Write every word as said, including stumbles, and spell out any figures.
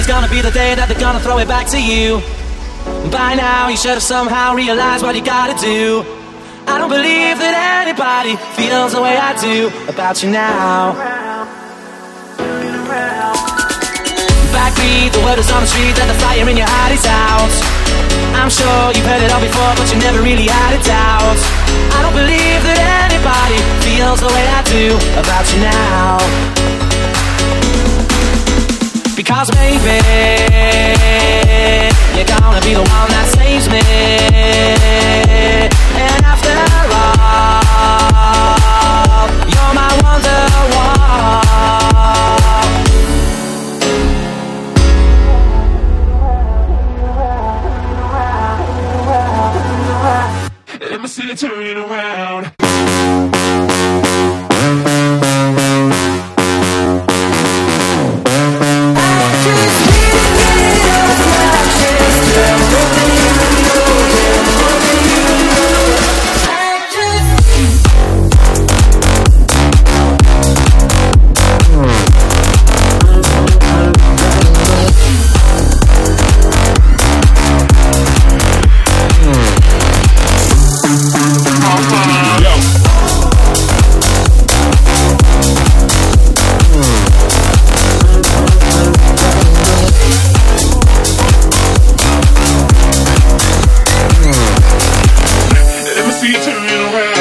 Today's gonna be the day that they're gonna throw it back to you. By now you should have somehow realized what you gotta do. I don't believe that anybody feels the way I do about you now. Backbeat, the word is on the street that the fire in your heart is out. I'm sure you've heard it all before, but you never really had a doubt. I don't believe that anybody feels the way I do about you now. Because baby, you're gonna be the one that saves me. And after all, you're my wonderwall. Let me see you turn it around. Turn it around.